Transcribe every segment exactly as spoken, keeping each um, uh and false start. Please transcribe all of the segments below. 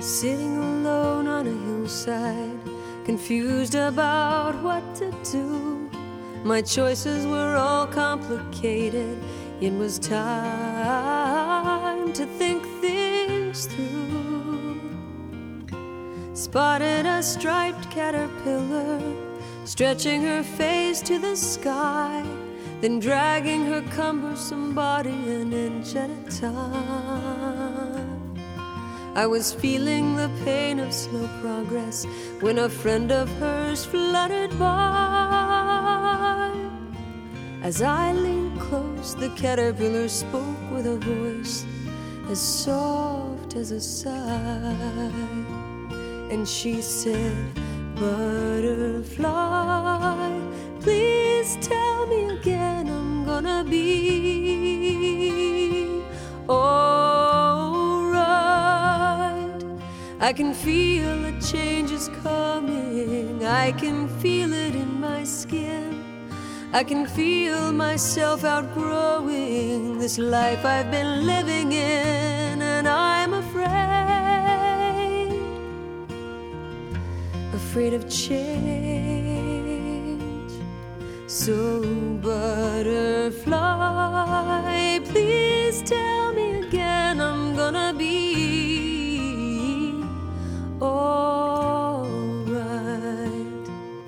sitting alone on a hillside, confused about what to do. My choices were all complicated. It was time to think things through. Spotted a striped caterpillar, stretching her face to the sky, then dragging her cumbersome body an inch at a time. I was feeling the pain of slow progress when a friend of hers fluttered by. As I leaned close, the caterpillar spoke with a voice as soft as a sigh, and she said, "Butterfly, please tell me again I'm gonna be alright. I can feel a change is coming, I can feel it in my skin. I can feel myself outgrowing this life I've been living in, and I'm afraid, afraid of change. So butterfly, please tell me again I'm gonna be alright.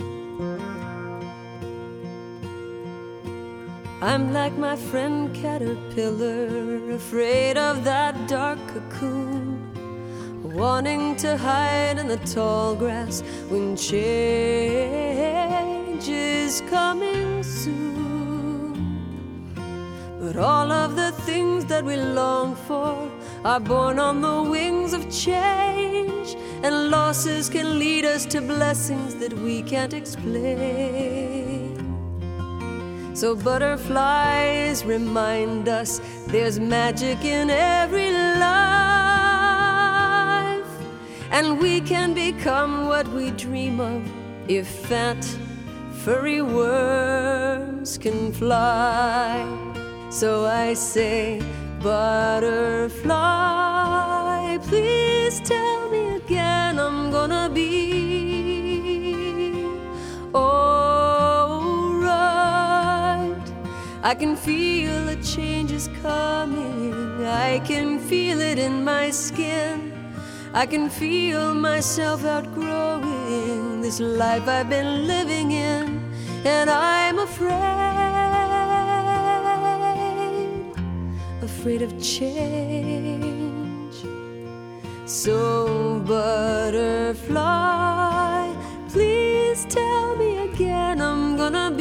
I'm like my friend caterpillar, afraid of that dark cocoon, wanting to hide in the tall grass when change is coming soon. But all of the things that we long for are born on the wings of change, and losses can lead us to blessings that we can't explain. So butterflies remind us there's magic in every life, and we can become what we dream of if fat, furry worms can fly. So I say, butterfly, please tell me again I'm gonna be alright. I can feel a change is coming, I can feel it in my skin. I can feel myself outgrowing this life I've been living in, and I'm afraid, afraid of change. So butterfly, please tell me again I'm gonna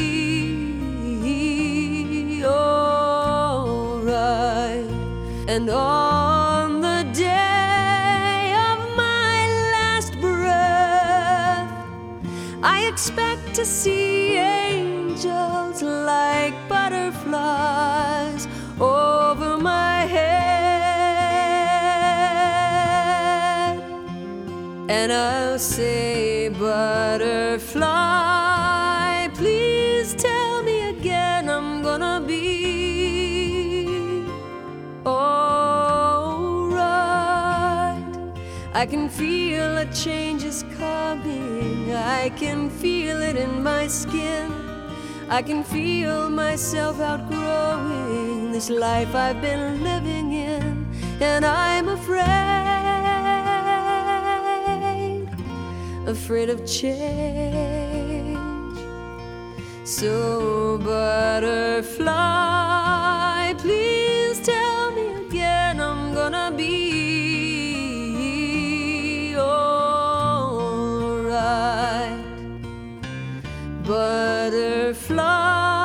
be alright. And on the day of my last breath, I expect to see angels like butterflies over my head. And I'll say, butterfly, please tell me again I'm gonna be alright. I can feel a change is coming, I can feel it in my skin. I can feel myself outgrowing this life I've been living in, and I'm afraid, afraid of change. So butterfly, please tell me again I'm gonna be alright. Butterfly,